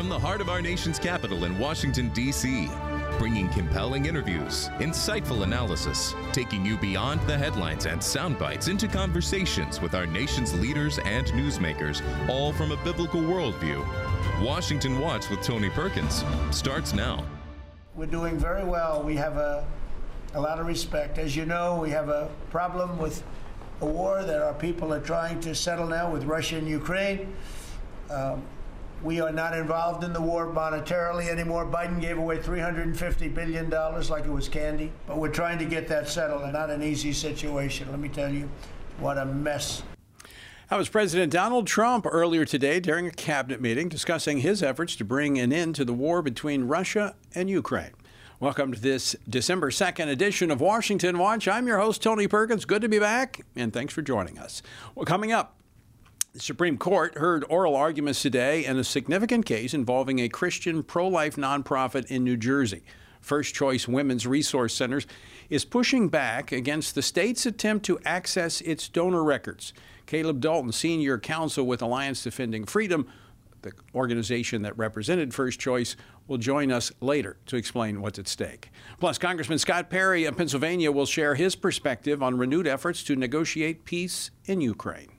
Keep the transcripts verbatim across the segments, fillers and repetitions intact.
from the heart of our nation's capital in Washington, D C, bringing compelling interviews, insightful analysis, taking you beyond the headlines and sound bites into conversations with our nation's leaders and newsmakers, all from a biblical worldview. Washington Watch with Tony Perkins starts now. We're doing very well. We have a, a lot of respect. As you know, we have a problem with a war that our people are trying to settle now with Russia and Ukraine. Um, We are not involved in the war monetarily anymore. Biden gave away three hundred fifty billion dollars like it was candy. But we're trying to get that settled, and not an easy situation. Let me tell you, what a mess. That was President Donald Trump earlier today during a cabinet meeting discussing his efforts to bring an end to the war between Russia and Ukraine. Welcome to this December second edition of Washington Watch. I'm your host, Tony Perkins. Good to be back, and thanks for joining us. Well, coming up, the Supreme Court heard oral arguments today in a significant case involving a Christian pro-life nonprofit in New Jersey. First Choice Women's Resource Centers is pushing back against the state's attempt to access its donor records. Caleb Dalton, senior counsel with Alliance Defending Freedom, the organization that represented First Choice, will join us later to explain what's at stake. Plus, Congressman Scott Perry of Pennsylvania will share his perspective on renewed efforts to negotiate peace in Ukraine.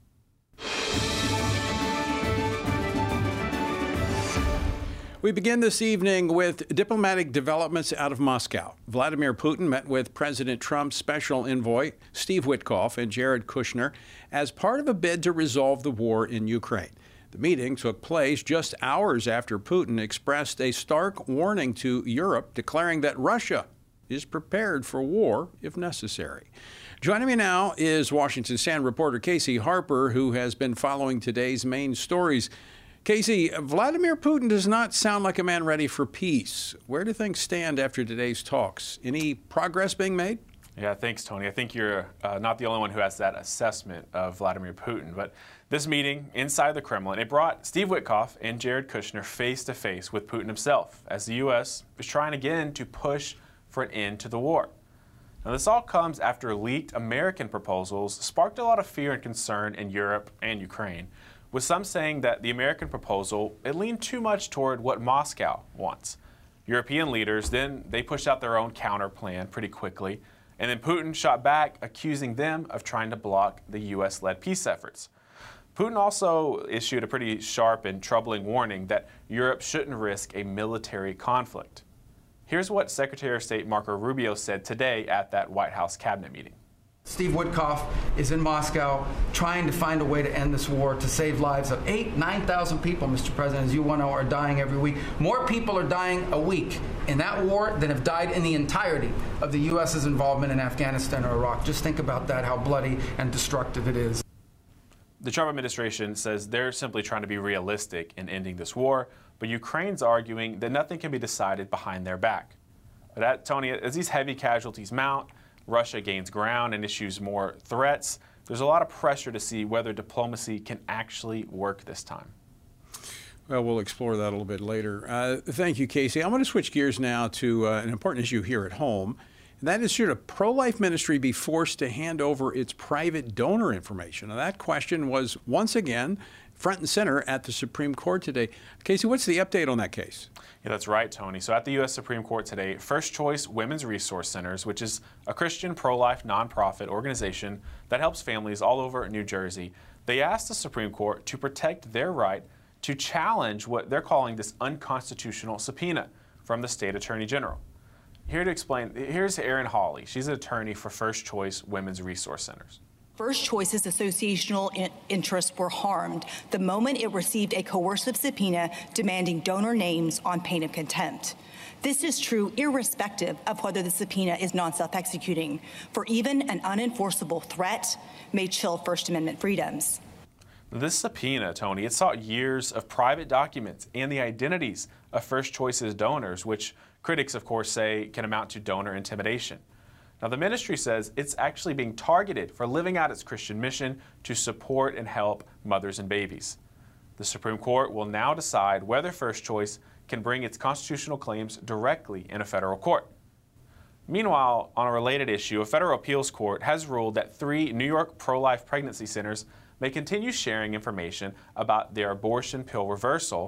We begin this evening with diplomatic developments out of Moscow. Vladimir Putin met with President Trump's special envoy, Steve Witkoff, and Jared Kushner as part of a bid to resolve the war in Ukraine. The meeting took place just hours after Putin expressed a stark warning to Europe, declaring that Russia is prepared for war if necessary. Joining me now is Washington Stand reporter Casey Harper, who has been following today's main stories. Casey, Vladimir Putin does not sound like a man ready for peace. Where do things stand after today's talks? Any progress being made? Yeah, thanks, Tony. I think you're uh, not the only one who has that assessment of Vladimir Putin. But this meeting inside the Kremlin, it brought Steve Witkoff and Jared Kushner face to face with Putin himself, as the U S is trying again to push for an end to the war. Now, this all comes after leaked American proposals sparked a lot of fear and concern in Europe and Ukraine, with some saying that the American proposal, it leaned too much toward what Moscow wants. European leaders, then they pushed out their own counter plan pretty quickly, and then Putin shot back, accusing them of trying to block the U S-led peace efforts. Putin also issued a pretty sharp and troubling warning that Europe shouldn't risk a military conflict. Here's what Secretary of State Marco Rubio said today at that White House cabinet meeting. Steve Witkoff is in Moscow trying to find a way to end this war, to save lives of eight, nine thousand people, Mister President, as you well know, are dying every week. More people are dying a week in that war than have died in the entirety of the U S's involvement in Afghanistan or Iraq. Just think about that, how bloody and destructive it is. The Trump administration says they're simply trying to be realistic in ending this war, but Ukraine's arguing that nothing can be decided behind their back. But at, Tony, as these heavy casualties mount, Russia gains ground and issues more threats, there's a lot of pressure to see whether diplomacy can actually work this time. Well, we'll explore that a little bit later. Uh, thank you, Casey. I'm going to switch gears now to uh, an important issue here at home. And that is, should a pro-life ministry be forced to hand over its private donor information? Now, that question was once again front and center at the Supreme Court today. Casey, what's the update on that case? Yeah, that's right, Tony. So at the U S Supreme Court today, First Choice Women's Resource Centers, which is a Christian pro-life nonprofit organization that helps families all over New Jersey, they asked the Supreme Court to protect their right to challenge what they're calling this unconstitutional subpoena from the state attorney general. Here to explain, here's Erin Hawley. She's an attorney for First Choice Women's Resource Centers. First Choice's associational in interests were harmed the moment it received a coercive subpoena demanding donor names on pain of contempt. This is true irrespective of whether the subpoena is non-self-executing, for even an unenforceable threat may chill First Amendment freedoms. This subpoena, Tony, it sought years of private documents and the identities of First Choice's donors, which critics, of course, say can amount to donor intimidation. Now, the ministry says it's actually being targeted for living out its Christian mission to support and help mothers and babies. The Supreme Court will now decide whether First Choice can bring its constitutional claims directly in a federal court. Meanwhile, on a related issue, a federal appeals court has ruled that three New York pro-life pregnancy centers may continue sharing information about their abortion pill reversal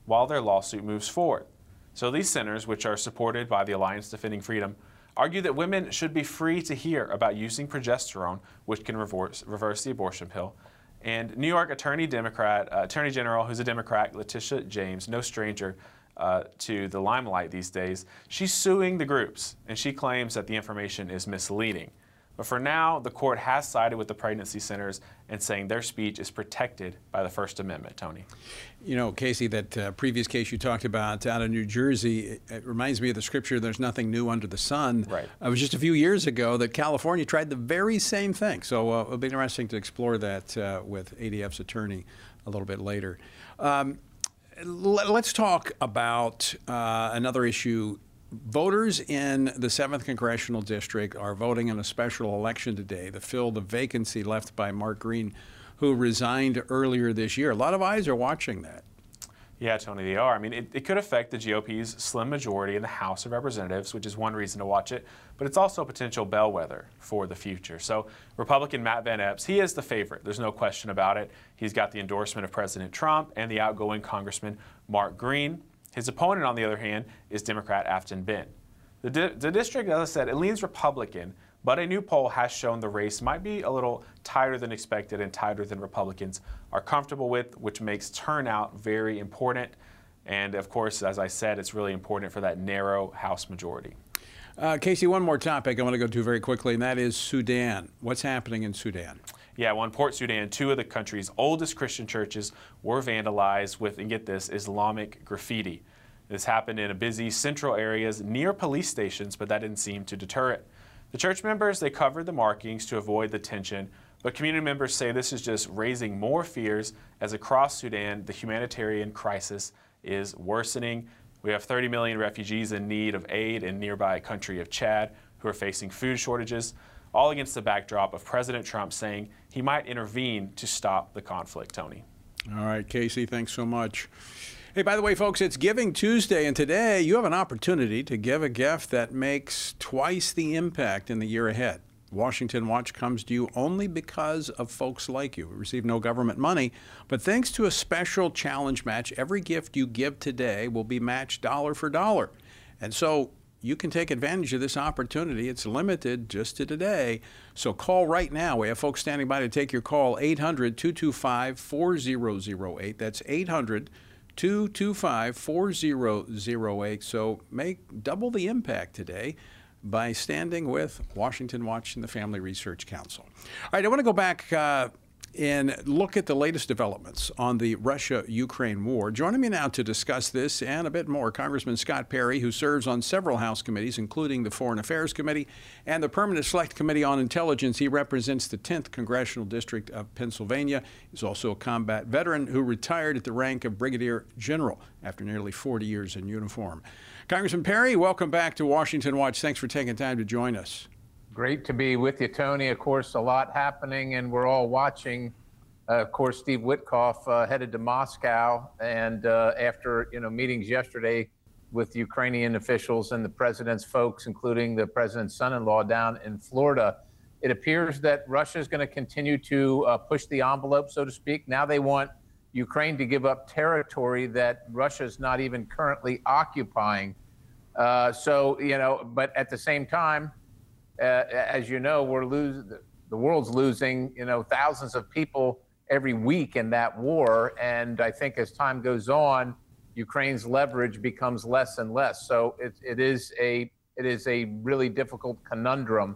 while their lawsuit moves forward. So these centers, which are supported by the Alliance Defending Freedom, argue that women should be free to hear about using progesterone, which can reverse, reverse the abortion pill. And New York Attorney Democrat, uh, Attorney General, who's a Democrat, Letitia James, no stranger uh, to the limelight these days, she's suing the groups, and she claims that the information is misleading. But for now, the court has sided with the pregnancy centers and saying their speech is protected by the First Amendment, Tony. You know, Casey, that uh, previous case you talked about out of New Jersey, it, it reminds me of the scripture, there's nothing new under the sun. Right. It was just a few years ago that California tried the very same thing. So uh, it'll be interesting to explore that uh, with A D F's attorney a little bit later. Um, let, let's talk about uh, another issue. Voters in the seventh Congressional District are voting in a special election today to fill the vacancy left by Mark Green, who resigned earlier this year. A lot of eyes are watching that. Yeah, Tony, they are. I mean, it, it could affect the G O P's slim majority in the House of Representatives, which is one reason to watch it, but it's also a potential bellwether for the future. So Republican Matt Van Epps, he is the favorite. There's no question about it. He's got the endorsement of President Trump and the outgoing Congressman Mark Green. His opponent, on the other hand, is Democrat Afton Benn. The, di the district, as I said, it leans Republican, but a new poll has shown the race might be a little tighter than expected and tighter than Republicans are comfortable with, which makes turnout very important. And of course, as I said, it's really important for that narrow House majority. Uh, Casey, one more topic I want to go to very quickly, and that is Sudan. What's happening in Sudan? Yeah, well, in Port Sudan, two of the country's oldest Christian churches were vandalized with, and get this, Islamic graffiti. This happened in a busy central areas near police stations, but that didn't seem to deter it. The church members, they covered the markings to avoid the tension, but community members say this is just raising more fears as across Sudan, the humanitarian crisis is worsening. We have thirty million refugees in need of aid in nearby country of Chad who are facing food shortages, all against the backdrop of President Trump saying he might intervene to stop the conflict, Tony. All right, Casey, thanks so much. Hey, by the way, folks, it's Giving Tuesday, and today you have an opportunity to give a gift that makes twice the impact in the year ahead. Washington Watch comes to you only because of folks like you. We receive no government money, but thanks to a special challenge match, every gift you give today will be matched dollar for dollar. And so you can take advantage of this opportunity. It's limited just to today. So call right now. We have folks standing by to take your call, eight hundred, two two five, four zero zero eight. That's eight hundred, two two five, four zero zero eight. So make double the impact today by standing with Washington Watch and the Family Research Council. All right, I want to go back uh, and look at the latest developments on the Russia-Ukraine war. Joining me now to discuss this and a bit more, Congressman Scott Perry, who serves on several House committees, including the Foreign Affairs Committee and the Permanent Select Committee on Intelligence. He represents the tenth Congressional District of Pennsylvania. He's also a combat veteran who retired at the rank of Brigadier General after nearly forty years in uniform. Congressman Perry, welcome back to Washington Watch. Thanks for taking time to join us. Great to be with you, Tony. Of course, a lot happening, and we're all watching. Uh, of course, Steve Witkoff uh, headed to Moscow, and uh, after you know meetings yesterday with Ukrainian officials and the president's folks, including the president's son-in-law down in Florida, it appears that Russia is going to continue to uh, push the envelope, so to speak. Now they want Ukraine to give up territory that Russia is not even currently occupying. Uh, so you know, but at the same time, Uh, as you know, we're losing, the world's losing, you know, thousands of people every week in that war. And I think as time goes on, Ukraine's leverage becomes less and less. So it, it is a it is a really difficult conundrum.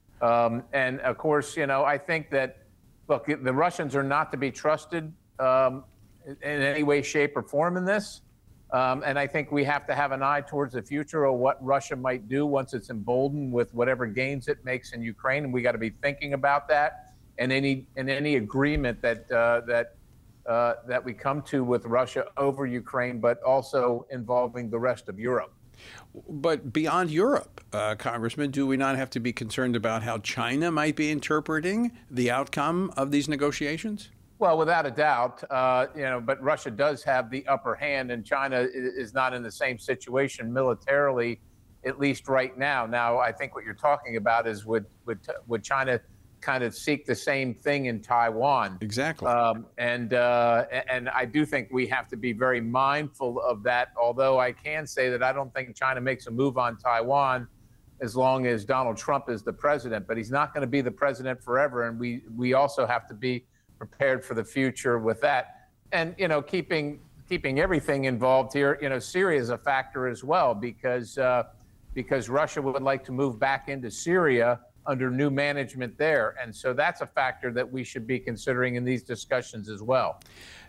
Um, and of course, you know, I think that, look, the Russians are not to be trusted um, in any way, shape, or form in this. Um, and I think we have to have an eye towards the future of what Russia might do once it's emboldened with whatever gains it makes in Ukraine, and we got to be thinking about that. And any and any agreement that uh, that uh, that we come to with Russia over Ukraine, but also involving the rest of Europe. But beyond Europe, uh, Congressman, do we not have to be concerned about how China might be interpreting the outcome of these negotiations? Well, without a doubt, uh, you know, but Russia does have the upper hand, and China is not in the same situation militarily, at least right now. Now, I think what you're talking about is would would would China kind of seek the same thing in Taiwan. Exactly. Um, and uh, and I do think we have to be very mindful of that, although I can say that I don't think China makes a move on Taiwan as long as Donald Trump is the president. But he's not going to be the president forever, and we, we also have to be prepared for the future with that. And, you know, keeping keeping everything involved here, you know, Syria is a factor as well, because uh, because Russia would like to move back into Syria under new management there. And so that's a factor that we should be considering in these discussions as well.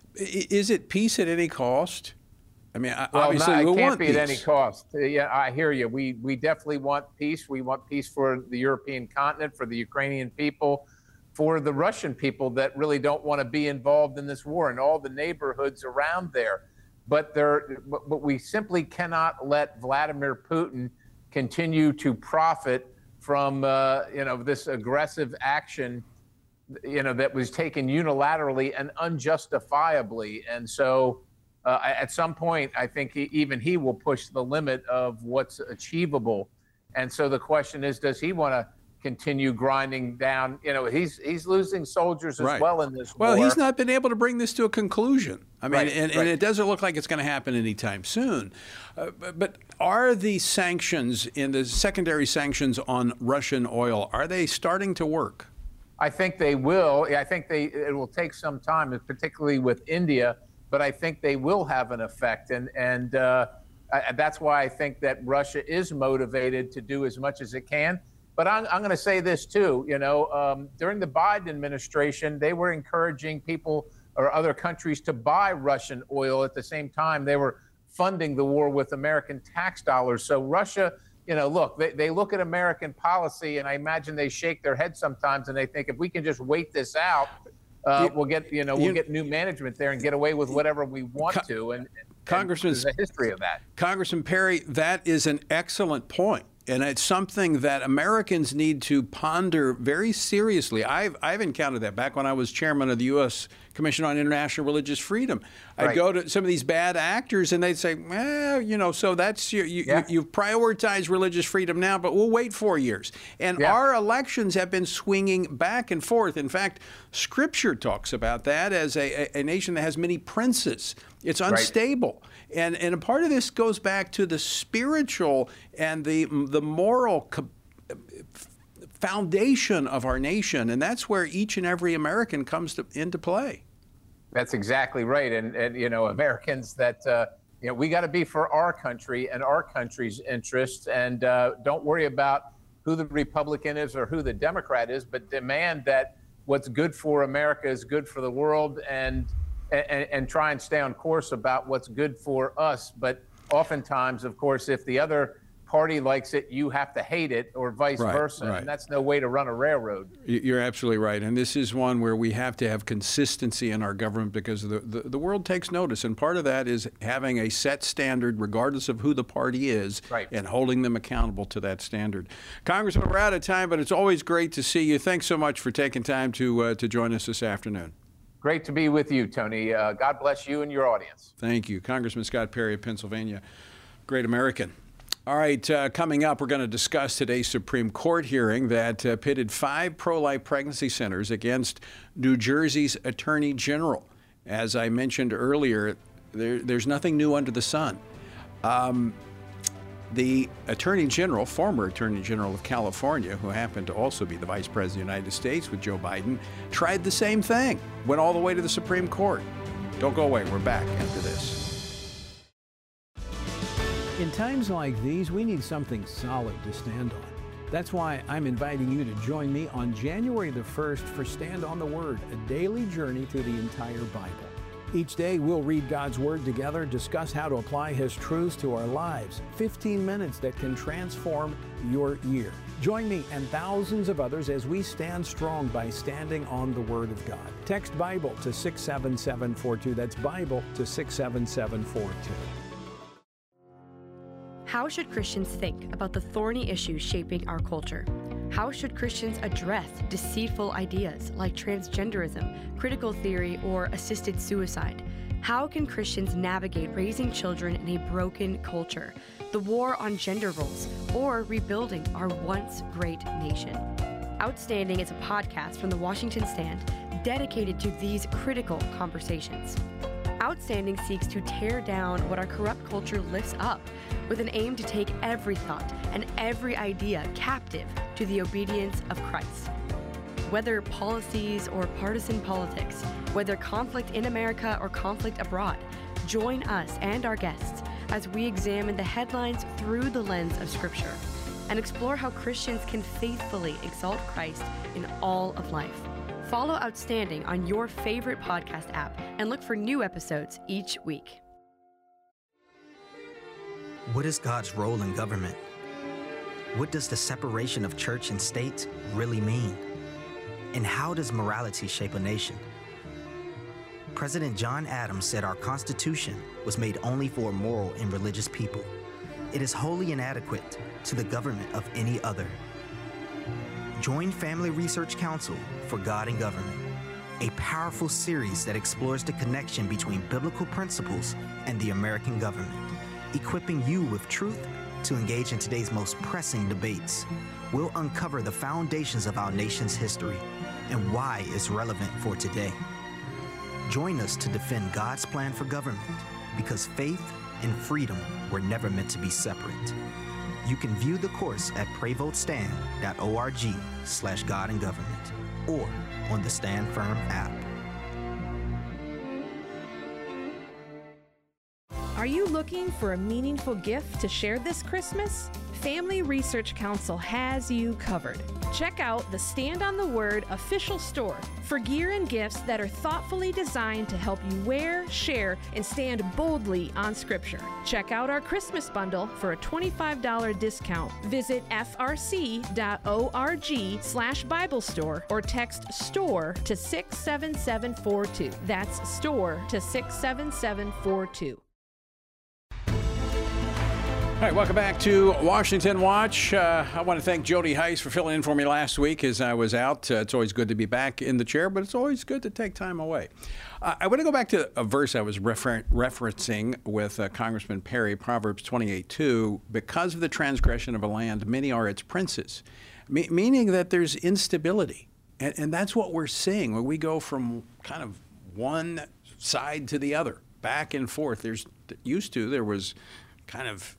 Is it peace at any cost? I mean, well, obviously, no, it we can't want be peace. at any cost. Uh, yeah, I hear you. We we definitely want peace. We want peace for the European continent, for the Ukrainian people, for the Russian people that really don't want to be involved in this war, and all the neighborhoods around there. But there, but, but we simply cannot let Vladimir Putin continue to profit from uh, you know this aggressive action, you know, that was taken unilaterally and unjustifiably. And so, uh, at some point, I think he, even he will push the limit of what's achievable. And so the question is, does he want to continue grinding down? You know, he's he's losing soldiers as Right. well in this Well, war. he's not been able to bring this to a conclusion. I mean, Right, and, right. and it doesn't look like it's going to happen anytime soon. Uh, but, but are the sanctions, in the secondary sanctions on Russian oil, are they starting to work? I think they will. I think they it will take some time, particularly with India, but I think they will have an effect. And and uh, I, that's why I think that Russia is motivated to do as much as it can. But I'm, I'm going to say this too. You know, um, during the Biden administration, they were encouraging people or other countries to buy Russian oil. At the same time, they were funding the war with American tax dollars. So Russia, you know, look, they, they look at American policy, and I imagine they shake their head sometimes, and they think if we can just wait this out, uh, You- we'll get, you know, we'll you- get new management there and get away with whatever we want Co- to. And, and Congressman- there's a history of that. Congressman Perry, that is an excellent point. And it's something that Americans need to ponder very seriously. I've, I've encountered that back when I was chairman of the U S Commission on International Religious Freedom. I'd Right. go to some of these bad actors and they'd say, well, you know, so that's you, you, Yeah. you, you've prioritized religious freedom now, but we'll wait four years. And Yeah. our elections have been swinging back and forth. In fact, Scripture talks about that as a, a, a nation that has many princes. It's unstable. And, and a part of this goes back to the spiritual and the, the moral co- foundation of our nation. And that's where each and every American comes to, into play. That's exactly right. And, and you know, Americans that, uh, you know, we got to be for our country and our country's interests. And uh, don't worry about who the Republican is or who the Democrat is, but demand that what's good for America is good for the world, and and, and try and stay on course about what's good for us. But oftentimes, of course, if the other party likes it, you have to hate it, or vice Right, versa. right. And that's no way to run a railroad. You're absolutely right. And this is one where we have to have consistency in our government, because the, the, the world takes notice. And part of that is having a set standard, regardless of who the party is, Right. and holding them accountable to that standard. Congressman, we're out of time, but it's always great to see you. Thanks so much for taking time to, uh, to join us this afternoon. Great to be with you, Tony. Uh, God bless you and your audience. Thank you. Congressman Scott Perry of Pennsylvania, great American. All right, uh, coming up, we're going to discuss today's Supreme Court hearing that uh, pitted five pro-life pregnancy centers against New Jersey's Attorney General. As I mentioned earlier, there, there's nothing new under the sun. Um, the Attorney General, former Attorney General of California, who happened to also be the Vice President of the United States with Joe Biden, tried the same thing, went all the way to the Supreme Court. Don't go away. We're back after this. In times like these, we need something solid to stand on. That's why I'm inviting you to join me on January the first for Stand on the Word, a daily journey through the entire Bible. Each day, we'll read God's Word together, discuss how to apply His truths to our lives. fifteen minutes that can transform your year. Join me and thousands of others as we stand strong by standing on the Word of God. Text Bible to six seven seven four two. That's Bible to six seven seven four two. How should Christians think about the thorny issues shaping our culture? How should Christians address deceitful ideas like transgenderism, critical theory, or assisted suicide? How can Christians navigate raising children in a broken culture, the war on gender roles, or rebuilding our once great nation? Outstanding is a podcast from the Washington Stand dedicated to these critical conversations. Outstanding seeks to tear down what our corrupt culture lifts up with an aim to take every thought and every idea captive to the obedience of Christ. Whether policies or partisan politics, whether conflict in America or conflict abroad, join us and our guests as we examine the headlines through the lens of Scripture and explore how Christians can faithfully exalt Christ in all of life. Follow Outstanding on your favorite podcast app and look for new episodes each week. What is God's role in government? What does the separation of church and state really mean? And how does morality shape a nation? President John Adams said our Constitution was made only for a moral and religious people. It is wholly inadequate to the government of any other. Join Family Research Council for God and Government, a powerful series that explores the connection between biblical principles and the American government, equipping you with truth to engage in today's most pressing debates. We'll uncover the foundations of our nation's history and why it's relevant for today. Join us to defend God's plan for government, because faith and freedom were never meant to be separate. You can view the course at prayvotestand.org slash God and Government or on the Stand Firm app. Are you looking for a meaningful gift to share this Christmas? Family Research Council has you covered. Check out the Stand on the Word official store for gear and gifts that are thoughtfully designed to help you wear, share, and stand boldly on Scripture. Check out our Christmas bundle for a twenty-five dollars discount. Visit frc.org slash Bible store or text STORE to six seven seven four two. That's STORE to six seven seven four two. All right, welcome back to Washington Watch. Uh, I want to thank Jody Heiss for filling in for me last week as I was out. Uh, it's always good to be back in the chair, but it's always good to take time away. Uh, I want to go back to a verse I was refer- referencing with uh, Congressman Perry, Proverbs twenty-eight two. Because of the transgression of a land, many are its princes, Me- meaning that there's instability. And, and that's what we're seeing when we go from kind of one side to the other, back and forth. There's used to, there was kind of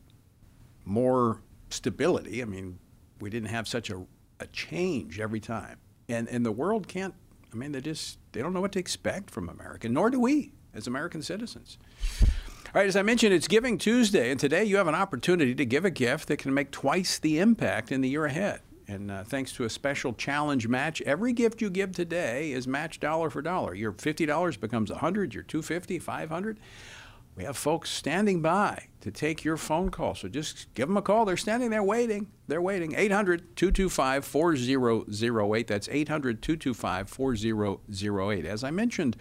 more stability. I mean, we didn't have such a, a change every time. And and the world can't, I mean, they just, they don't know what to expect from America, nor do we as American citizens. All right, as I mentioned, it's Giving Tuesday, and today you have an opportunity to give a gift that can make twice the impact in the year ahead. And uh, thanks to a special challenge match, every gift you give today is matched dollar for dollar. Your fifty dollars becomes one hundred dollars, your two hundred fifty dollars, five hundred dollars. We have folks standing by to take your phone call, so just give them a call. They're standing there waiting. They're waiting. eight hundred, two two five, four zero zero eight. That's eight hundred, two two five, four zero zero eight. As I mentioned,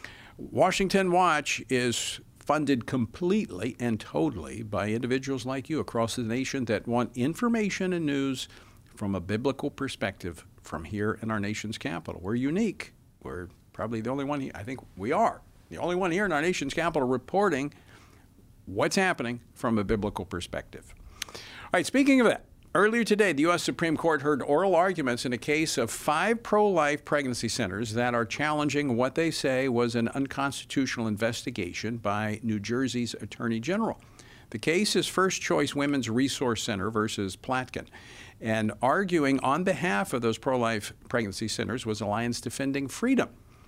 Washington Watch is funded completely and totally by individuals like you across the nation that want information and news from a biblical perspective from here in our nation's capital. We're unique. We're probably the only one here. I think we are. The only one here in our nation's capital reporting what's happening from a biblical perspective. All right, speaking of that, earlier today, the U S Supreme Court heard oral arguments in a case of five pro-life pregnancy centers that are challenging what they say was an unconstitutional investigation by New Jersey's Attorney General. The case is First Choice Women's Resource Center versus Platkin. And arguing on behalf of those pro-life pregnancy centers was Alliance Defending Freedom.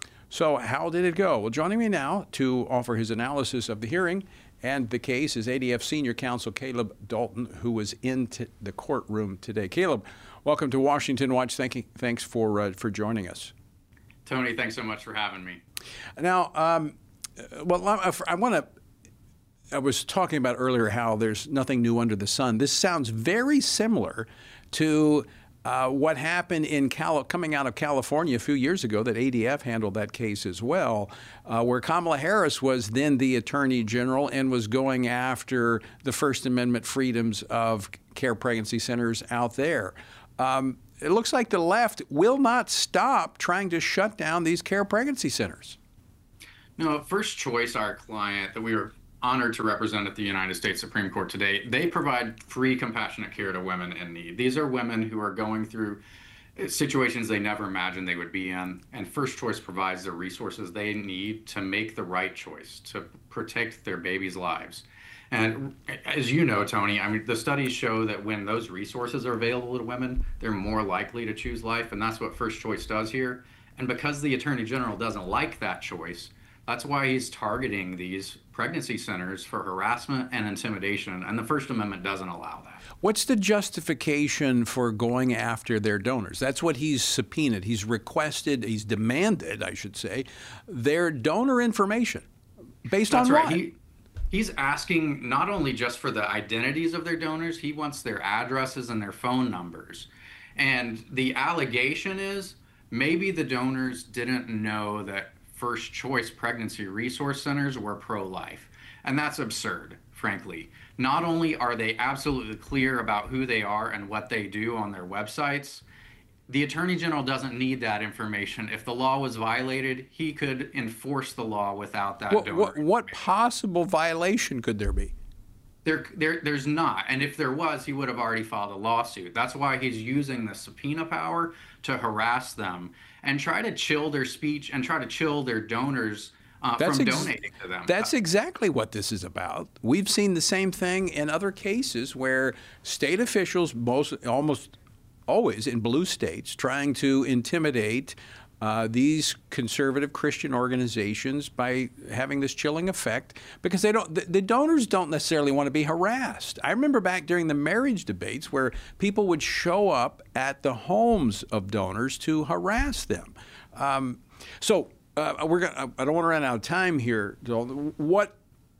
So how did it go? Well, joining me now to offer his analysis of the hearing and the case is A D F Senior Counsel Caleb Dalton, who was in t- the courtroom today. Caleb, welcome to Washington Watch. Thank you, thanks for uh, for joining us. Tony, thanks so much for having me. Now, um, well, I want to. I was talking about earlier how there's nothing new under the sun. This sounds very similar to Uh, what happened in Cal- coming out of California a few years ago, that A D F handled that case as well, uh, where Kamala Harris was then the Attorney General and was going after the First Amendment freedoms of care pregnancy centers out there. Um, it looks like the left will not stop trying to shut down these care pregnancy centers. No, First Choice, our client that we were honored to represent at the United States Supreme Court today, they provide free compassionate care to women in need. These are women who are going through situations they never imagined they would be in. And First Choice provides the resources they need to make the right choice, to protect their babies' lives. And as you know, Tony, I mean, the studies show that when those resources are available to women, they're more likely to choose life, and that's what First Choice does here. And because the Attorney General doesn't like that choice, that's why he's targeting these pregnancy centers for harassment and intimidation, and the First Amendment doesn't allow that. What's the justification for going after their donors? That's what he's subpoenaed. He's requested, he's demanded, I should say, their donor information. Based That's on right. what? He, he's asking not only just for the identities of their donors, he wants their addresses and their phone numbers. And the allegation is maybe the donors didn't know that First Choice pregnancy resource centers were pro-life. And that's absurd, frankly. Not only are they absolutely clear about who they are and what they do on their websites, the Attorney General doesn't need that information. If the law was violated, he could enforce the law without that What, donor. what, what possible violation could there be? There, there, there's not. And if there was, he would have already filed a lawsuit. That's why he's using the subpoena power to harass them and try to chill their speech and try to chill their donors uh, from ex- donating to them. That's exactly what this is about. We've seen the same thing in other cases where state officials, most, almost always in blue states, trying to intimidate Uh, these conservative Christian organizations by having this chilling effect because they don't. The, the donors don't necessarily want to be harassed. I remember back during the marriage debates where people would show up at the homes of donors to harass them. Um, so uh, we're gonna. I don't want to run out of time here. What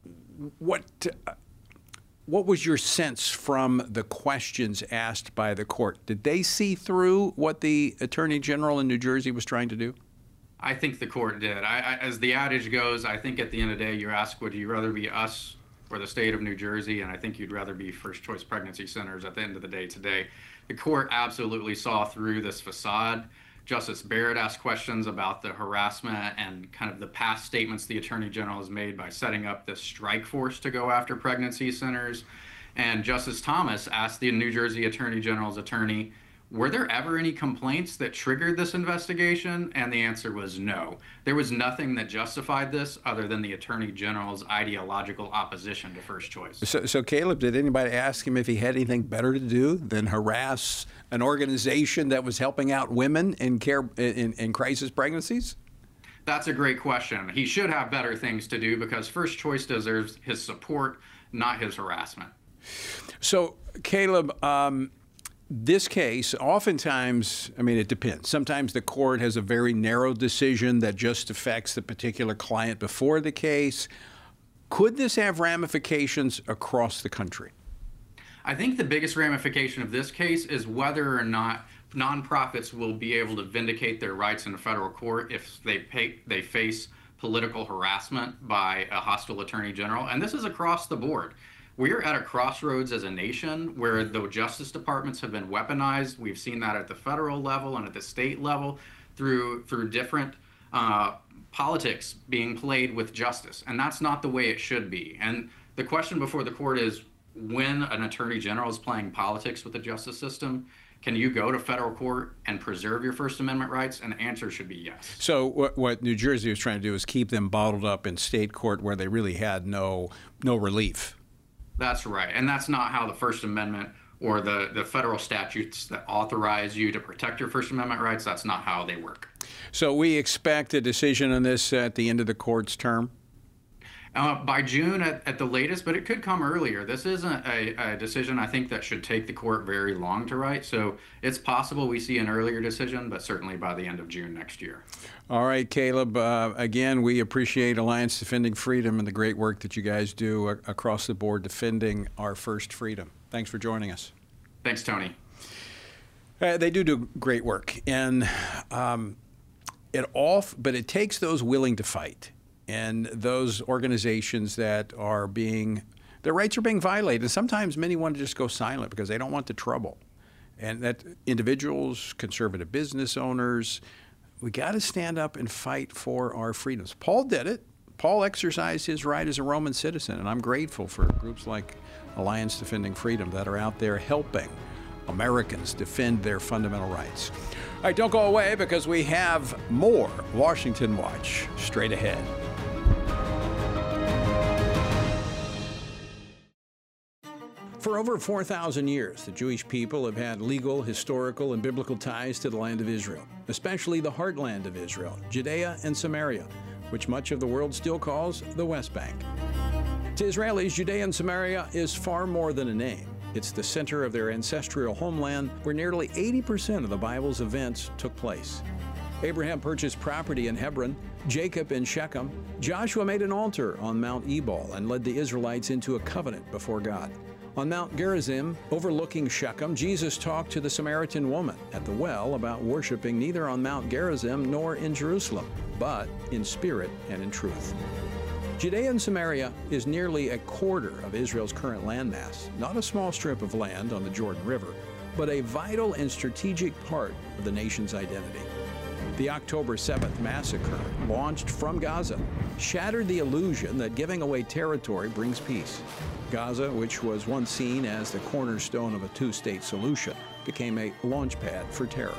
what uh, what was your sense from the questions asked by the court? Did they see through what the Attorney General in New Jersey was trying to do? I think the court did. I, I, as the adage goes, I think at the end of the day, you ask, would you rather be us or the state of New Jersey? And I think you'd rather be First Choice pregnancy centers at the end of the day today. The court absolutely saw through this facade. Justice Barrett asked questions about the harassment and kind of the past statements the Attorney General has made by setting up this strike force to go after pregnancy centers. And Justice Thomas asked the New Jersey Attorney General's attorney, were there ever any complaints that triggered this investigation? And the answer was no. There was nothing that justified this other than the Attorney General's ideological opposition to First Choice. So, so Caleb, did anybody ask him if he had anything better to do than harass an organization that was helping out women in care in, in crisis pregnancies? That's a great question. He should have better things to do because First Choice deserves his support, not his harassment. So, Caleb, um, this case, oftentimes, I mean, it depends. Sometimes the court has a very narrow decision that just affects the particular client before the case. Could this have ramifications across the country? I think the biggest ramification of this case is whether or not nonprofits will be able to vindicate their rights in a federal court if they pay, they face political harassment by a hostile attorney general. And this is across the board. We're at a crossroads as a nation where the justice departments have been weaponized. We've seen that at the federal level and at the state level through through different uh, politics being played with justice. And that's not the way it should be. And the question before the court is, when an attorney general is playing politics with the justice system, can you go to federal court and preserve your First Amendment rights? And the answer should be yes. So what, what New Jersey was trying to do is keep them bottled up in state court where they really had no no relief. That's right. And that's not how the First Amendment or the, the federal statutes that authorize you to protect your First Amendment rights, that's not how they work. So we expect a decision on this at the end of the court's term? Uh, by June at, at the latest, but it could come earlier. This isn't a, a decision I think that should take the court very long to write. So it's possible we see an earlier decision, but certainly by the end of June next year. All right, Caleb. Uh, again, we appreciate Alliance Defending Freedom and the great work that you guys do a- across the board defending our first freedom. Thanks for joining us. Thanks, Tony. Uh, they do do great work, and um, it all. But it takes those willing to fight. And those organizations that are being, their rights are being violated. And sometimes many want to just go silent because they don't want the trouble. And that individuals, conservative business owners, we got to stand up and fight for our freedoms. Paul did it. Paul exercised his right as a Roman citizen. And I'm grateful for groups like Alliance Defending Freedom that are out there helping Americans defend their fundamental rights. All right, don't go away because we have more Washington Watch straight ahead. For over four thousand years, the Jewish people have had legal, historical, and biblical ties to the land of Israel, especially the heartland of Israel, Judea and Samaria, which much of the world still calls the West Bank. To Israelis, Judea and Samaria is far more than a name. It's the center of their ancestral homeland where nearly eighty percent of the Bible's events took place. Abraham purchased property in Hebron, Jacob in Shechem, Joshua made an altar on Mount Ebal and led the Israelites into a covenant before God. On Mount Gerizim, overlooking Shechem, Jesus talked to the Samaritan woman at the well about worshiping neither on Mount Gerizim nor in Jerusalem, but in spirit and in truth. Judea and Samaria is nearly a quarter of Israel's current landmass, not a small strip of land on the Jordan River, but a vital and strategic part of the nation's identity. The October seventh massacre, launched from Gaza, shattered the illusion that giving away territory brings peace. Gaza, which was once seen as the cornerstone of a two-state solution, became a launchpad for terror.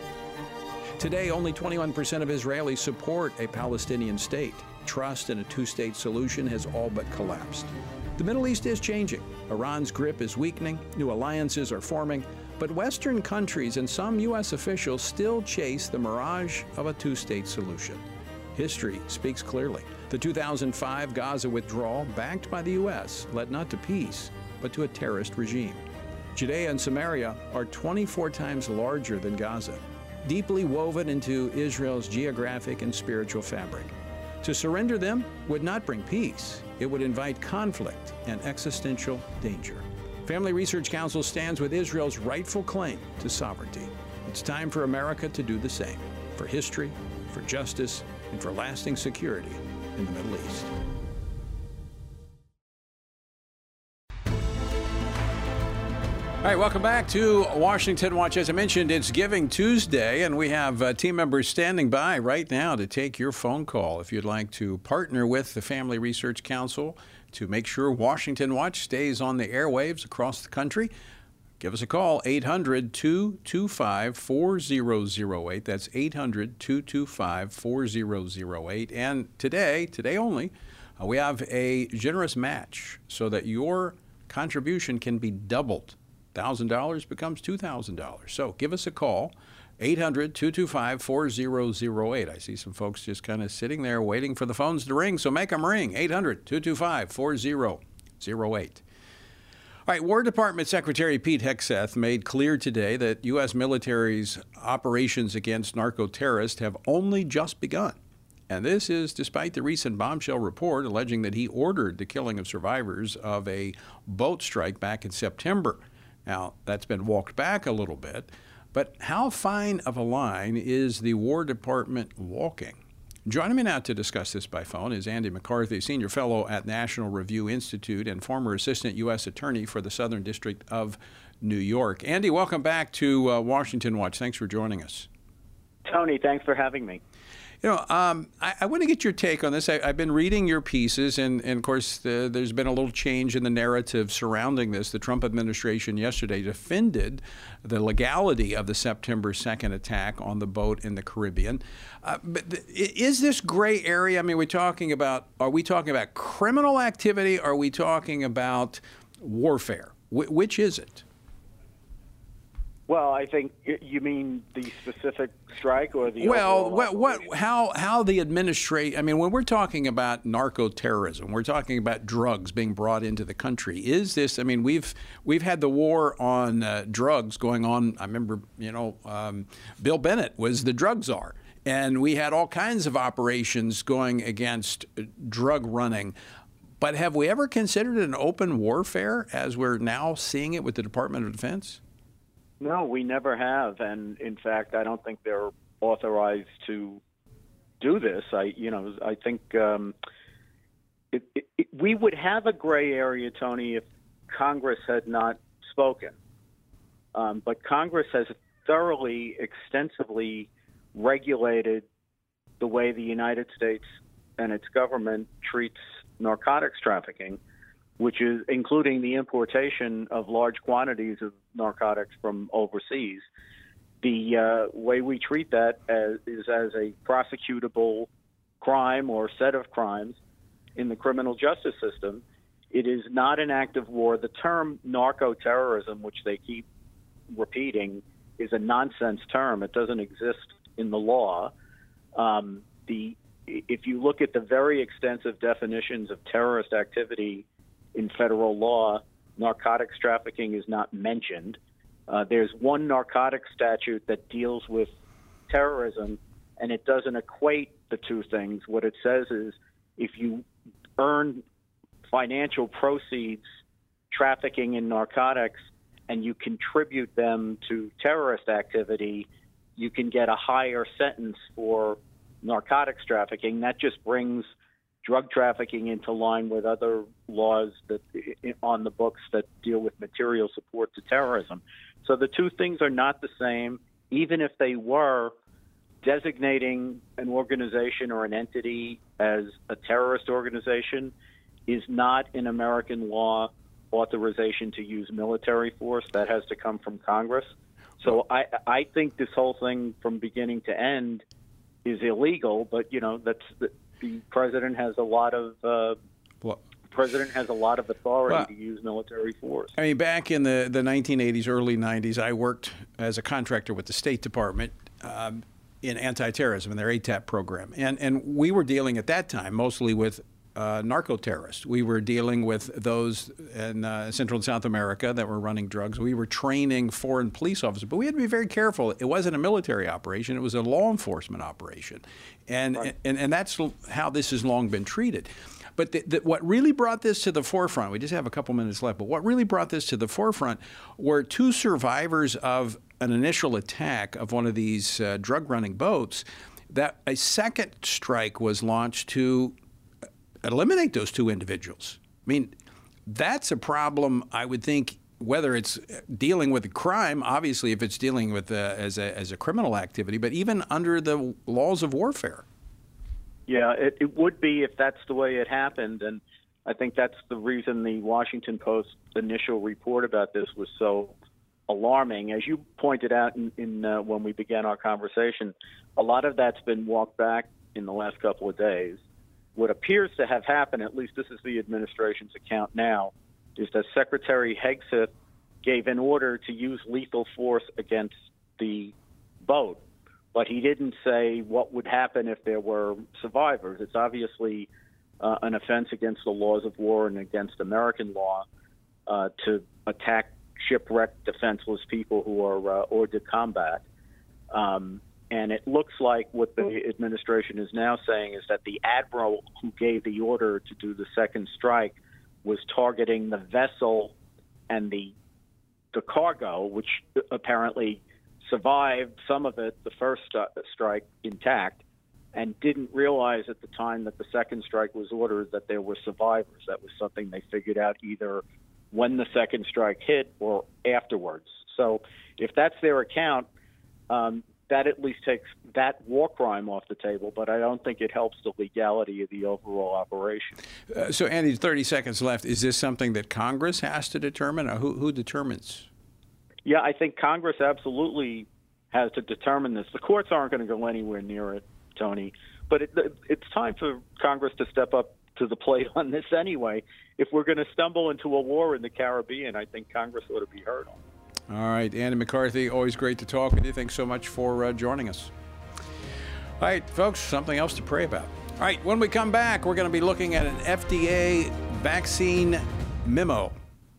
Today, only twenty-one percent of Israelis support a Palestinian state. Trust in a two-state solution has all but collapsed. The Middle East is changing. Iran's grip is weakening, new alliances are forming, but Western countries and some U S officials still chase the mirage of a two-state solution. History speaks clearly. The two thousand five Gaza withdrawal, backed by the U S, led not to peace, but to a terrorist regime. Judea and Samaria are twenty-four times larger than Gaza, deeply woven into Israel's geographic and spiritual fabric. To surrender them would not bring peace. It would invite conflict and existential danger. Family Research Council stands with Israel's rightful claim to sovereignty. It's time for America to do the same, for history, for justice, and for lasting security in the Middle East. All right, welcome back to Washington Watch. As I mentioned, it's Giving Tuesday, and we have uh, team members standing by right now to take your phone call if you'd like to partner with the Family Research Council to make sure Washington Watch stays on the airwaves across the country. Give us a call, eight hundred, two two five, four zero zero eight. That's eight hundred, two two five, four zero zero eight. And today, today only, uh, we have a generous match so that your contribution can be doubled. one thousand dollars becomes two thousand dollars. So give us a call, eight hundred, two two five, four zero zero eight. I see some folks just kind of sitting there waiting for the phones to ring, so make them ring, eight hundred, two two five, four zero zero eight. All right, War Department Secretary Pete Hegseth made clear today that U S military's operations against narco-terrorists have only just begun. And this is despite the recent bombshell report alleging that he ordered the killing of survivors of a boat strike back in September. Now, that's been walked back a little bit, but how fine of a line is the War Department walking? Joining me now to discuss this by phone is Andy McCarthy, Senior Fellow at National Review Institute and former Assistant U S Attorney for the Southern District of New York. Andy, welcome back to uh, Washington Watch. Thanks for joining us. Tony, thanks for having me. You know, um, I, I want to get your take on this. I, I've been reading your pieces, and, and of course, the, there's been a little change in the narrative surrounding this. The Trump administration yesterday defended the legality of the September second attack on the boat in the Caribbean. Uh, but the, is this gray area? I mean, we're talking about, are we talking about criminal activity? Are we talking about warfare? Wh- which is it? Well, I think you mean the specific strike or the well, what, what, how, how the administration. I mean, when we're talking about narco-terrorism, we're talking about drugs being brought into the country. Is this? I mean, we've we've had the war on uh, drugs going on. I remember, you know, um, Bill Bennett was the drug czar, and we had all kinds of operations going against drug running. But have we ever considered an open warfare as we're now seeing it with the Department of Defense? No, we never have, and in fact, I don't think they're authorized to do this. I, you know, I think um, it, it, it, we would have a gray area, Tony, if Congress had not spoken. Um, but Congress has thoroughly, extensively regulated the way the United States and its government treats narcotics trafficking. which is including the importation of large quantities of narcotics from overseas. The uh, way we treat that as, is as a prosecutable crime or set of crimes in the criminal justice system. It is not an act of war. The term narco-terrorism, which they keep repeating, is a nonsense term. It doesn't exist in the law. Um, the if you look at the very extensive definitions of terrorist activity in federal law, narcotics trafficking is not mentioned. Uh, there's one narcotics statute that deals with terrorism, and it doesn't equate the two things. What it says is if you earn financial proceeds trafficking in narcotics and you contribute them to terrorist activity, you can get a higher sentence for narcotics trafficking. That just brings drug trafficking into line with other laws that on the books that deal with material support to terrorism. So the two things are not the same. Even if they were, designating an organization or an entity as a terrorist organization is not in American law authorization to use military force. That has to come from Congress. So I, I think this whole thing from beginning to end is illegal, but, you know, that's the, the president has a lot of uh, well, president has a lot of authority well, to use military force. I mean, back in the, the nineteen eighties, early nineties, I worked as a contractor with the State Department um, in anti-terrorism in their A T A P program. And, and we were dealing at that time mostly with Uh, narco-terrorists. We were dealing with those in uh, Central and South America that were running drugs. We were training foreign police officers, but we had to be very careful. It wasn't a military operation. It was a law enforcement operation. And, right. and, and that's how this has long been treated. But the, the, what really brought this to the forefront, we just have a couple minutes left, but what really brought this to the forefront were two survivors of an initial attack of one of these uh, drug-running boats, that a second strike was launched to eliminate those two individuals. I mean, that's a problem, I would think, whether it's dealing with a crime, obviously if it's dealing with a, as, a, as a criminal activity, but even under the laws of warfare. Yeah, it, it would be if that's the way it happened. And I think that's the reason the Washington Post initial report about this was so alarming. As you pointed out in, in uh, when we began our conversation, a lot of that's been walked back in the last couple of days. What appears to have happened, at least this is the administration's account now, is that Secretary Hegseth gave an order to use lethal force against the boat, but he didn't say what would happen if there were survivors. It's obviously uh, an offense against the laws of war and against American law uh, to attack shipwrecked, defenseless people who are uh, hors de combat. Um, And it looks like what the administration is now saying is that the admiral who gave the order to do the second strike was targeting the vessel and the the cargo, which apparently survived, some of it, the first strike, intact, and didn't realize at the time that the second strike was ordered that there were survivors. That was something they figured out either when the second strike hit or afterwards. So if that's their account, um, that at least takes that war crime off the table, but I don't think it helps the legality of the overall operation. Uh, so, Andy, thirty seconds left. Is this something that Congress has to determine, or who, who determines? Yeah, I think Congress absolutely has to determine this. The courts aren't going to go anywhere near it, Tony, but it, it's time for Congress to step up to the plate on this anyway. If we're going to stumble into a war in the Caribbean, I think Congress ought to be heard on. All right, Andy McCarthy, always great to talk with you. Thanks so much for uh, joining us. All right, folks, something else to pray about. All right, when we come back, we're going to be looking at an F D A vaccine memo.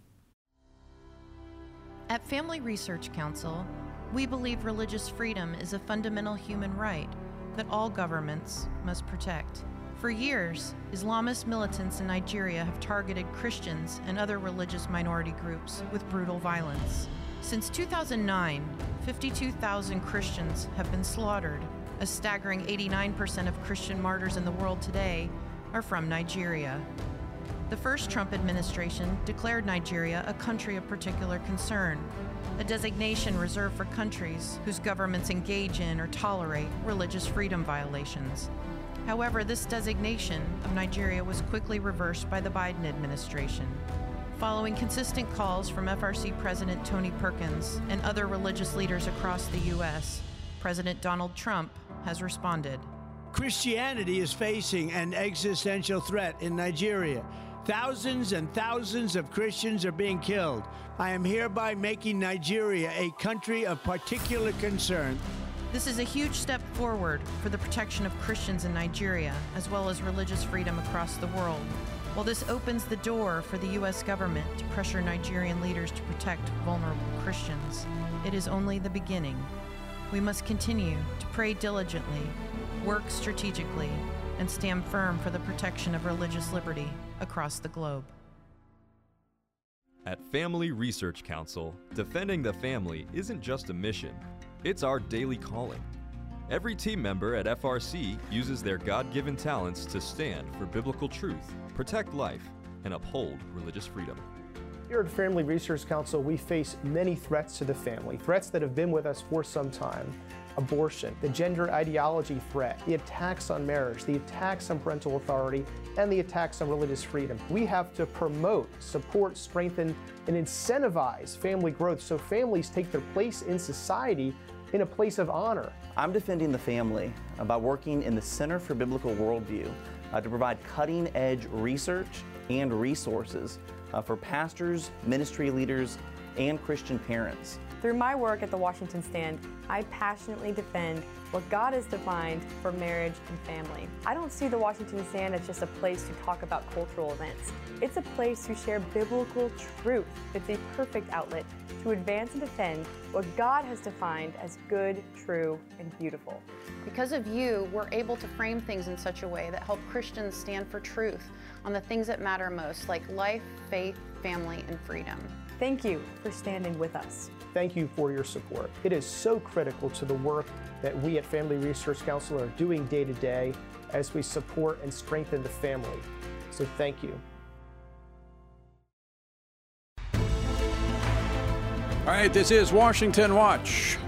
At Family Research Council, we believe religious freedom is a fundamental human right that all governments must protect. For years, Islamist militants in Nigeria have targeted Christians and other religious minority groups with brutal violence. Since two thousand nine, fifty-two thousand Christians have been slaughtered. A staggering eighty-nine percent of Christian martyrs in the world today are from Nigeria. The first Trump administration declared Nigeria a country of particular concern, a designation reserved for countries whose governments engage in or tolerate religious freedom violations. However, this designation of Nigeria was quickly reversed by the Biden administration. Following consistent calls from F R C President Tony Perkins and other religious leaders across the U S, President Donald Trump has responded. Christianity is facing an existential threat in Nigeria. Thousands and thousands of Christians are being killed. I am hereby making Nigeria a country of particular concern. This is a huge step forward for the protection of Christians in Nigeria, as well as religious freedom across the world. While this opens the door for the U S government to pressure Nigerian leaders to protect vulnerable Christians, it is only the beginning. We must continue to pray diligently, work strategically, and stand firm for the protection of religious liberty across the globe. At Family Research Council, defending the family isn't just a mission, it's our daily calling. Every team member at F R C uses their God-given talents to stand for biblical truth, protect life, and uphold religious freedom. Here at Family Research Council, we face many threats to the family, threats that have been with us for some time. Abortion, the gender ideology threat, the attacks on marriage, the attacks on parental authority, and the attacks on religious freedom. We have to promote, support, strengthen, and incentivize family growth so families take their place in society in a place of honor. I'm defending the family by working in the Center for Biblical Worldview uh, to provide cutting-edge research and resources uh, for pastors, ministry leaders, and Christian parents. Through my work at the Washington Stand, I passionately defend what God has defined for marriage and family. I don't see the Washington Stand as just a place to talk about cultural events. It's a place to share biblical truth. It's a perfect outlet to advance and defend what God has defined as good, true, and beautiful. Because of you, we're able to frame things in such a way that help Christians stand for truth on the things that matter most, like life, faith, family, and freedom. Thank you for standing with us. Thank you for your support. It is so critical to the work that we at Family Research Council are doing day to day as we support and strengthen the family. So thank you. All right, this is Washington Watch,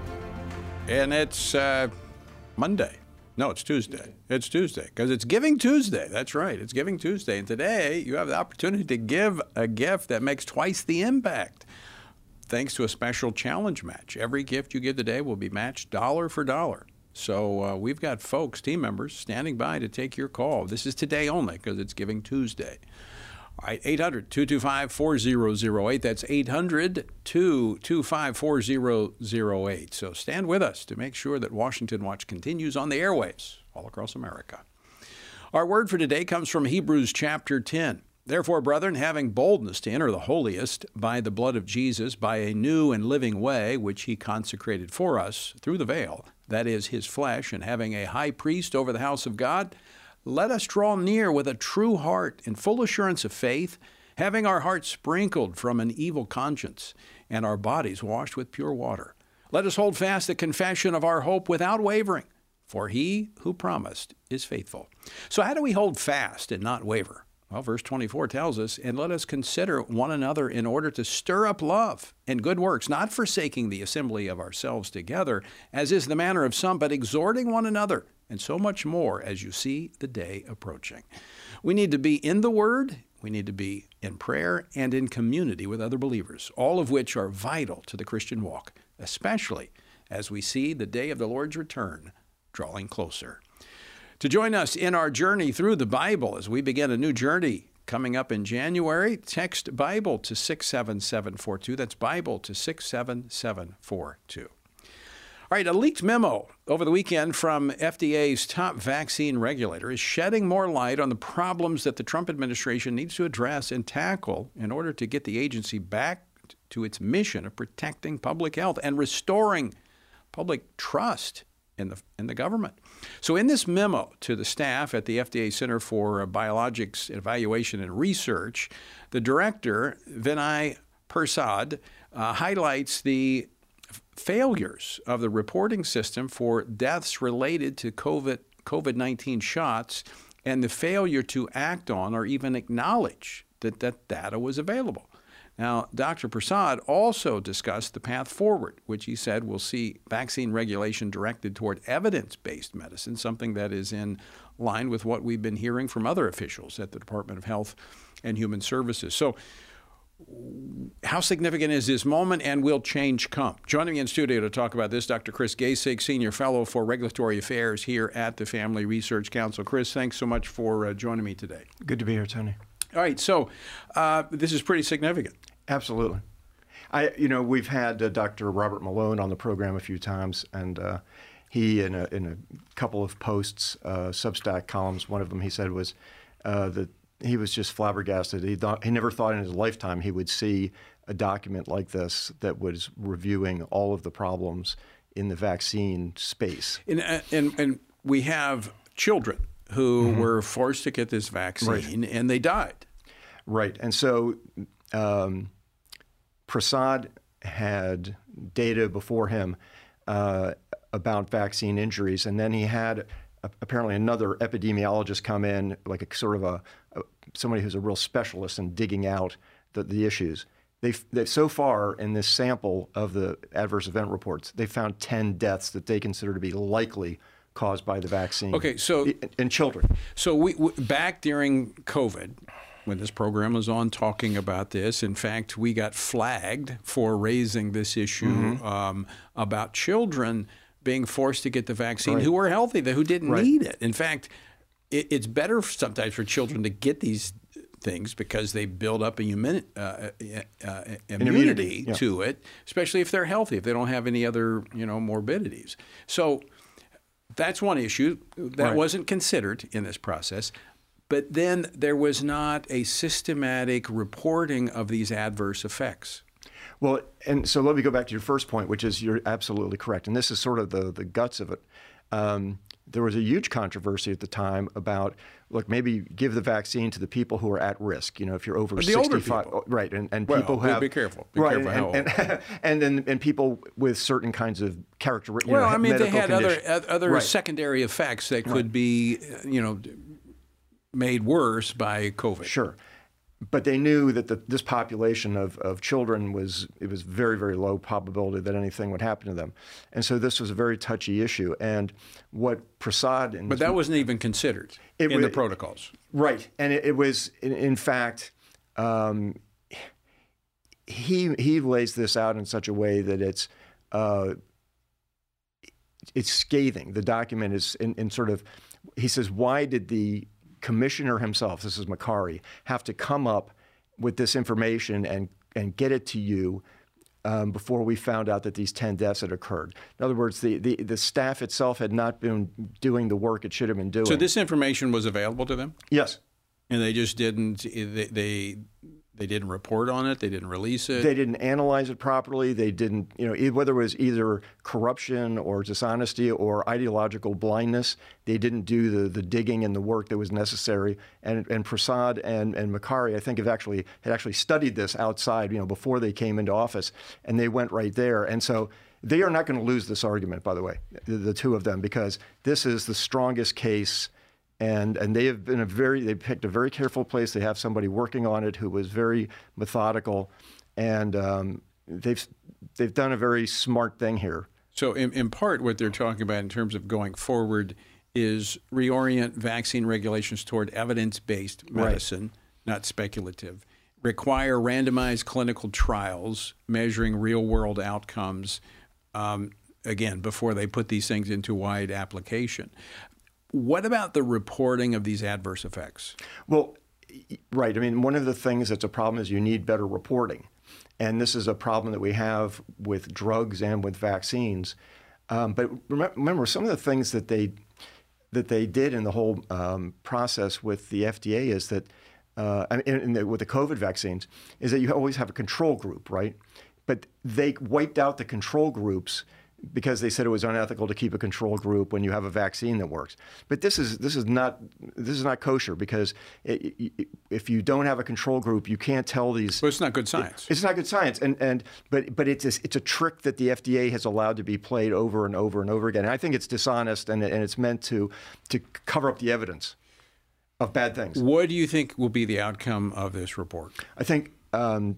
and it's uh, Monday. No, it's Tuesday. It's Tuesday because it's Giving Tuesday. That's right. It's Giving Tuesday. And today you have the opportunity to give a gift that makes twice the impact thanks to a special challenge match. Every gift you give today will be matched dollar for dollar. So uh, we've got folks, team members, standing by to take your call. This is today only because it's Giving Tuesday. All right, eight hundred, two two five, four zero zero eight. That's eight hundred, two two five, four zero zero eight. So stand with us to make sure that Washington Watch continues on the airwaves all across America. Our word for today comes from Hebrews chapter ten. Therefore, brethren, having boldness to enter the holiest by the blood of Jesus, by a new and living way, which he consecrated for us through the veil, that is his flesh, and having a high priest over the house of God, let us draw near with a true heart in full assurance of faith, having our hearts sprinkled from an evil conscience and our bodies washed with pure water. Let us hold fast the confession of our hope without wavering, for he who promised is faithful. So how do we hold fast and not waver? Well, verse twenty-four tells us, and let us consider one another in order to stir up love and good works, not forsaking the assembly of ourselves together, as is the manner of some, but exhorting one another, and so much more as you see the day approaching. We need to be in the Word, we need to be in prayer, and in community with other believers, all of which are vital to the Christian walk, especially as we see the day of the Lord's return drawing closer. To join us in our journey through the Bible as we begin a new journey coming up in January, text Bible to six seven seven four two. That's Bible to six seven seven four two. All right, a leaked memo over the weekend from F D A's top vaccine regulator is shedding more light on the problems that the Trump administration needs to address and tackle in order to get the agency back to its mission of protecting public health and restoring public trust in the in the government. So in this memo to the staff at the F D A Center for Biologics Evaluation and Research, the director, Vinay Persad, uh, highlights the failures of the reporting system for deaths related to COVID, COVID nineteen shots and the failure to act on or even acknowledge that that data was available. Now, Doctor Prasad also discussed the path forward, which he said will see vaccine regulation directed toward evidence-based medicine, something that is in line with what we've been hearing from other officials at the Department of Health and Human Services. So how significant is this moment, and will change come? Joining me in studio to talk about this, Doctor Chris Gasig, Senior Fellow for Regulatory Affairs here at the Family Research Council. Chris, thanks so much for uh, joining me today. Good to be here, Tony. All right, so uh, this is pretty significant. Absolutely. I, you know, we've had uh, Doctor Robert Malone on the program a few times, and uh, he, in a, in a couple of posts, uh, Substack columns, one of them he said was uh, that he was just flabbergasted. He thought, he never thought in his lifetime he would see a document like this that was reviewing all of the problems in the vaccine space. And, and, and we have children who mm-hmm. were forced to get this vaccine, right. and they died. Right. And so um, Prasad had data before him uh, about vaccine injuries, and then he had apparently another epidemiologist come in, like a sort of a, a somebody who's a real specialist in digging out the, the issues. They've, they've so far in this sample of the adverse event reports, they found ten deaths that they consider to be likely caused by the vaccine. Okay, so in, in children. So we, we back during COVID, when this program was on talking about this, in fact, we got flagged for raising this issue mm-hmm. um, about children being forced to get the vaccine right. who were healthy, who didn't right. need it. In fact, it, it's better sometimes for children to get these things because they build up a humani- uh, uh, immunity, immunity yeah. to it, especially if they're healthy, if they don't have any other, you know, morbidities. So that's one issue that right. wasn't considered in this process. But then there was not a systematic reporting of these adverse effects. Well, and so let me go back to your first point, which is you're absolutely correct. And this is sort of the, the guts of it. Um, there was a huge controversy at the time about, look, maybe give the vaccine to the people who are at risk. You know, if you're over the sixty-five, older people. right, and, and well, people who have be careful, be right, careful how and, and, and then and people with certain kinds of characteristics. Well, you know, I mean, they had condition. other other right. secondary effects that could right. be, you know, made worse by COVID. Sure. But they knew that the, this population of, of children was, it was very, very low probability that anything would happen to them. And so this was a very touchy issue. And what Prasad... And but that wasn't even considered it, in it, the protocols. Right. And it, it was, in, in fact, um, he he lays this out in such a way that it's uh, it's scathing. The document is in, in sort of, he says, why did the commissioner himself, this is Makary, have to come up with this information and, and get it to you um, before we found out that these ten deaths had occurred? In other words, the, the, the staff itself had not been doing the work it should have been doing. So this information was available to them? Yes. And they just didn't, they, they They didn't report on it. They didn't release it. They didn't analyze it properly. They didn't, you know, whether it was either corruption or dishonesty or ideological blindness, they didn't do the, the digging and the work that was necessary. And and Prasad and, and Makary, I think, have actually had actually studied this outside, you know, before they came into office, and they went right there. And so they are not going to lose this argument, by the way, the, the two of them, because this is the strongest case. And and they have been a very, they picked a very careful place. They have somebody working on it who was very methodical, and um, they've they've done a very smart thing here. So in, in part, what they're talking about in terms of going forward is reorient vaccine regulations toward evidence-based medicine, right. not speculative. Require randomized clinical trials measuring real-world outcomes, um, again, before they put these things into wide application. What about the reporting of these adverse effects? Well, right. I mean, one of the things that's a problem is you need better reporting. And this is a problem that we have with drugs and with vaccines. Um, but remember, some of the things that they that they did in the whole um, process with the F D A is that, uh, in, in the, with the COVID vaccines, is that you always have a control group, right? But they wiped out the control groups because they said it was unethical to keep a control group when you have a vaccine that works. But this is this is not this is not kosher, because it, it, if you don't have a control group, you can't tell these. Well, it's not good science. It, it's not good science, and and but but it's a, it's a trick that the F D A has allowed to be played over and over and over again. And I think it's dishonest, and and it's meant to to cover up the evidence of bad things. What do you think will be the outcome of this report? I think. Um,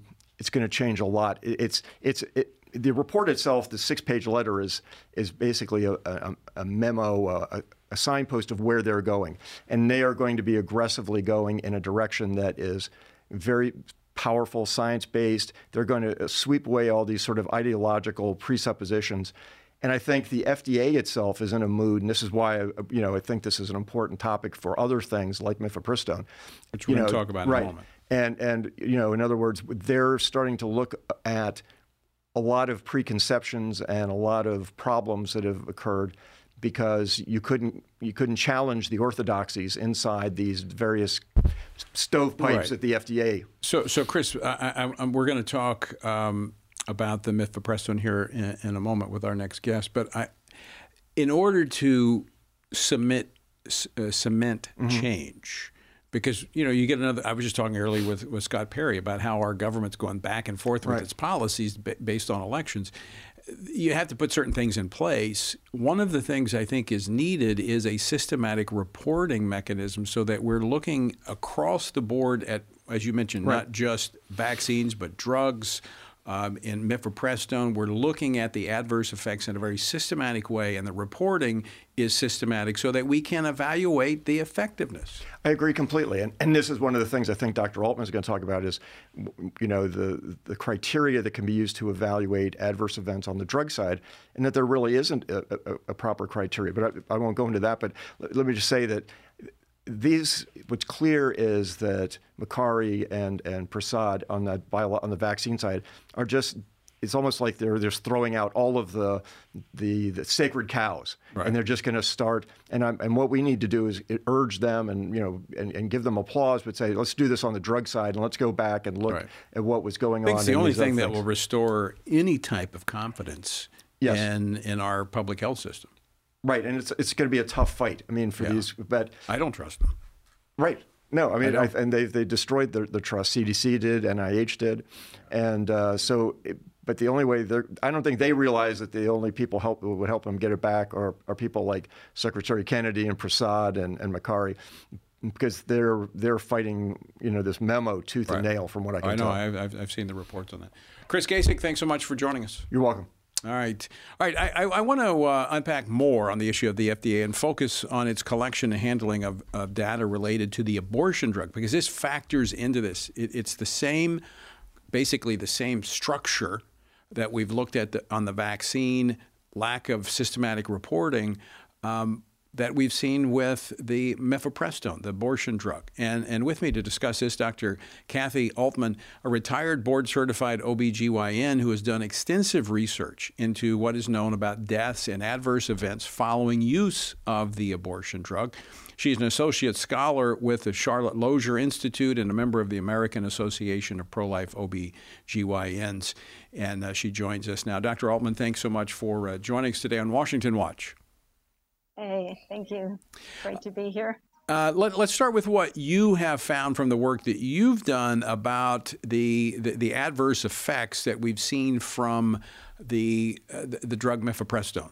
it's going to change a lot. It, it's it's it, the report itself, the six-page letter, is is basically a, a, a memo, a, a signpost of where they're going, and they are going to be aggressively going in a direction that is very powerful, science-based. They're going to sweep away all these sort of ideological presuppositions. And I think the F D A itself is in a mood, and this is why I, you know I think this is an important topic for other things like mifepristone, which we're going to talk about in right. a moment. And and you know, in other words, they're starting to look at a lot of preconceptions and a lot of problems that have occurred because you couldn't you couldn't challenge the orthodoxies inside these various stovepipes Right. at the F D A. So, so Chris, I, I, we're going to talk um, about the mifepristone here in, in a moment with our next guest. But I, in order to submit, uh, cement Mm-hmm. change, because you know you get another. I was just talking earlier with, with Scott Perry about how our government's going back and forth with Right. its policies b- based on elections. You have to put certain things in place. One of the things I think is needed is a systematic reporting mechanism so that we're looking across the board at, as you mentioned, Right. not just vaccines, but drugs. Um, in mifepristone, we're looking at the adverse effects in a very systematic way, and the reporting is systematic so that we can evaluate the effectiveness. I agree completely, and and this is one of the things I think Doctor Altman is going to talk about is, you know, the the criteria that can be used to evaluate adverse events on the drug side, and that there really isn't a, a, a proper criteria. But I, I won't go into that. But let, let me just say that these, what's clear is that Makary and and Prasad on the bio, on the vaccine side are just. It's almost like they're just throwing out all of the the, the sacred cows, Right. and they're just going to start. And I'm, and what we need to do is urge them, and you know, and, and give them applause, but say, let's do this on the drug side, and let's go back and look Right. at what was going I think on. it's the in only these other thing that things. will restore any type of confidence Yes. in in our public health system. Right, and it's it's going to be a tough fight. I mean, for Yeah. these, but I don't trust them. Right. No, I mean, I I don't. and they they destroyed the, the trust. C D C did, N I H did, and uh, so. It, but the only way they're, I don't think they realize that the only people help who would help them get it back are, are people like Secretary Kennedy and Prasad and, and Makary, because they're they're fighting, you know, this memo tooth and Right. nail, from what I can I know. tell. I've, I've, I've seen the reports on that. Chris Kasich, thanks so much for joining us. You're welcome. All right. All right. I, I, I want to uh, unpack more on the issue of the F D A and focus on its collection and handling of, of data related to the abortion drug, because this factors into this. It, it's the same, basically the same structure that we've looked at the, on the vaccine, lack of systematic reporting, um, that we've seen with the mifepristone, the abortion drug. And and with me to discuss this, Doctor Kathy Altman, a retired board-certified O B G Y N who has done extensive research into what is known about deaths and adverse events following use of the abortion drug. She's an associate scholar with the Charlotte Lozier Institute and a member of the American Association of Pro-Life O B G Y Ns. And uh, she joins us now. Doctor Altman, thanks so much for uh, joining us today on Washington Watch. Hey, thank you. Great to be here. Uh, let, let's start with what you have found from the work that you've done about the the, the adverse effects that we've seen from the uh, the, the drug mifepristone.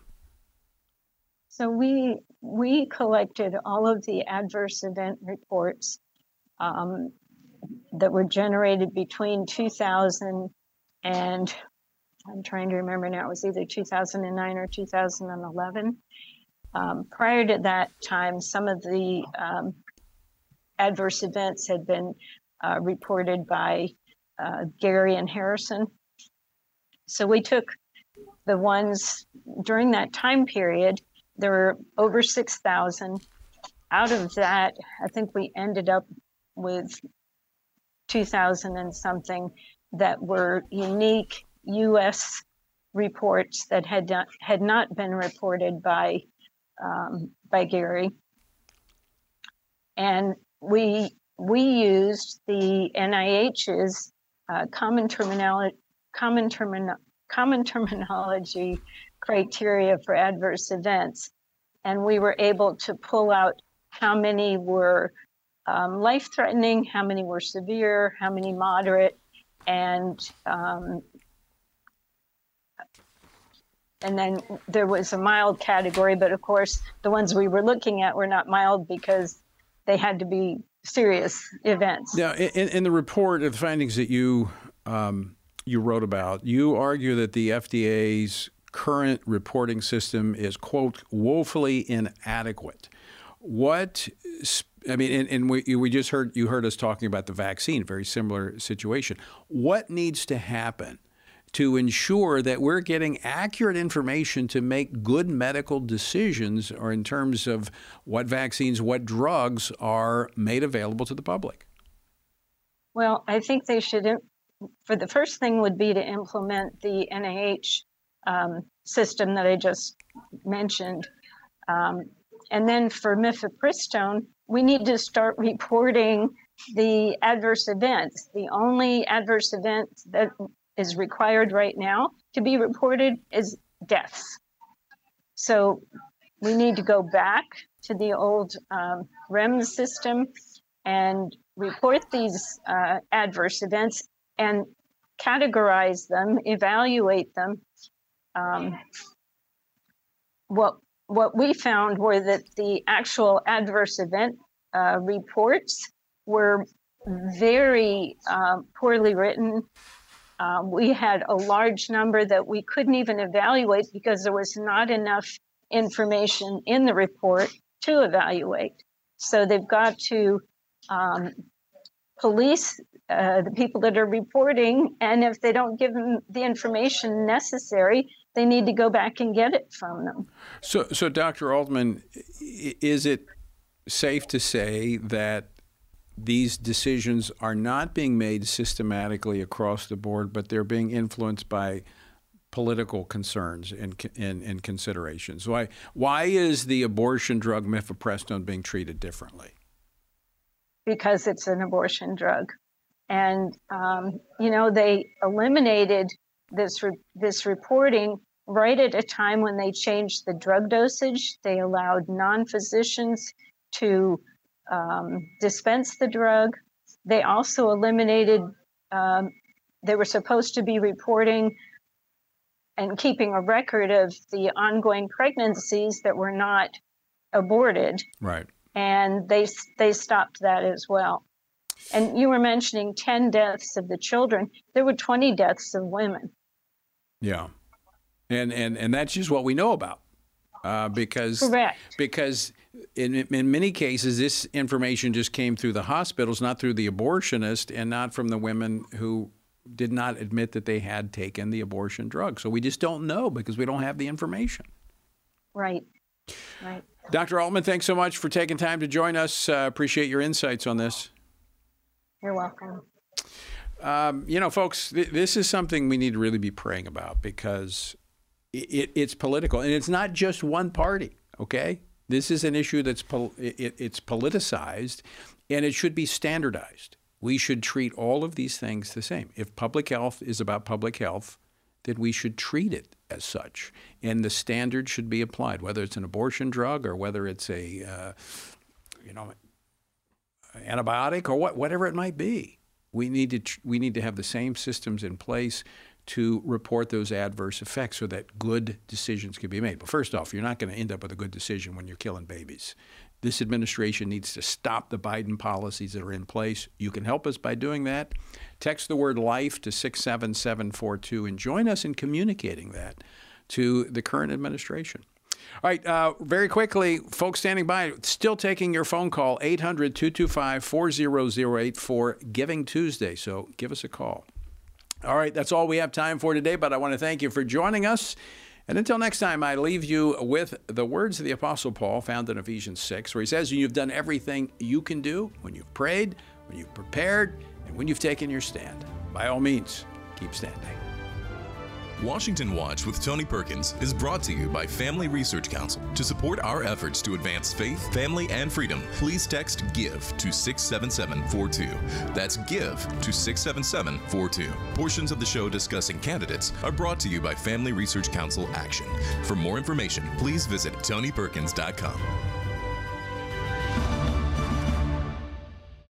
So we we collected all of the adverse event reports um, that were generated between two thousand and I'm trying to remember now. It was either two thousand nine or two thousand eleven. Um, prior to that time, some of the um, adverse events had been uh, reported by uh, Gary and Harrison. So we took the ones during that time period. There were over six thousand. Out of that, I think we ended up with two thousand and something that were unique U S reports that had not, had not been reported by um, by Gary. And we we used the N I H's uh, common terminology common termino- common terminology criteria for adverse events, and we were able to pull out how many were um, life-threatening, how many were severe, how many moderate, and um, and then there was a mild category, but of course the ones we were looking at were not mild because they had to be serious events. Now, in, in the report, the findings that you um, you wrote about. You argue that the F D A's current reporting system is, quote, woefully inadequate. What, I mean, and, and we, we just heard, you heard us talking about the vaccine, very similar situation. What needs to happen to ensure that we're getting accurate information to make good medical decisions, or in terms of what vaccines, what drugs are made available to the public? Well, I think they should, for the first thing would be to implement the N I H um, system that I just mentioned. Um, and then for mifepristone, we need to start reporting the adverse events. The only adverse event that is required right now to be reported is deaths. So we need to go back to the old um, REMS system and report these uh, adverse events and categorize them, evaluate them. Um, what what we found were that the actual adverse event uh, reports were very uh, poorly written. Um, we had a large number that we couldn't even evaluate because there was not enough information in the report to evaluate. So they've got to um, police uh, the people that are reporting, and if they don't give them the information necessary, they need to go back and get it from them. So, so Doctor Altman, is it safe to say that these decisions are not being made systematically across the board, but they're being influenced by political concerns and, and, and considerations? Why, why is the abortion drug mifepristone being treated differently? Because it's an abortion drug. And, um, you know, they eliminated this, re- this reporting right at a time when they changed the drug dosage. They allowed non-physicians to um, dispense the drug. They also eliminated, um, they were supposed to be reporting and keeping a record of the ongoing pregnancies that were not aborted. Right. And they they stopped that as well. And you were mentioning ten deaths of the children. There were twenty deaths of women. Yeah. And and, and that's just what we know about. Uh, because Correct. Because in, in many cases, this information just came through the hospitals, not through the abortionist, and not from the women who did not admit that they had taken the abortion drug. So we just don't know because we don't have the information. Right. Right. Doctor Altman, thanks so much for taking time to join us. Uh, appreciate your insights on this. You're welcome. Um, you know, folks, th- this is something we need to really be praying about because it, it, it's political, and it's not just one party, okay? This is an issue that's pol- it, it's politicized, and it should be standardized. We should treat all of these things the same. If public health is about public health, then we should treat it as such. And the standard should be applied, whether it's an abortion drug or whether it's a, uh, you know, antibiotic or what, whatever it might be. We need to tr- we need to have the same systems in place to report those adverse effects so that good decisions can be made. But first off, you're not going to end up with a good decision when you're killing babies. This administration needs to stop the Biden policies that are in place. You can help us by doing that. Text the word LIFE to six seven seven four two and join us in communicating that to the current administration. All right, uh, very quickly, folks standing by, still taking your phone call, eight hundred, two two five, four zero zero eight for Giving Tuesday. So give us a call. All right, that's all we have time for today, but I want to thank you for joining us. And until next time, I leave you with the words of the Apostle Paul found in Ephesians six, where he says, you've done everything you can do when you've prayed, when you've prepared, and when you've taken your stand. By all means, keep standing. Washington Watch with Tony Perkins is brought to you by Family Research Council. To support our efforts to advance faith, family, and freedom, please text GIVE to six seven seven four two. That's GIVE to six seven seven four two. Portions of the show discussing candidates are brought to you by Family Research Council Action. For more information, please visit tony perkins dot com.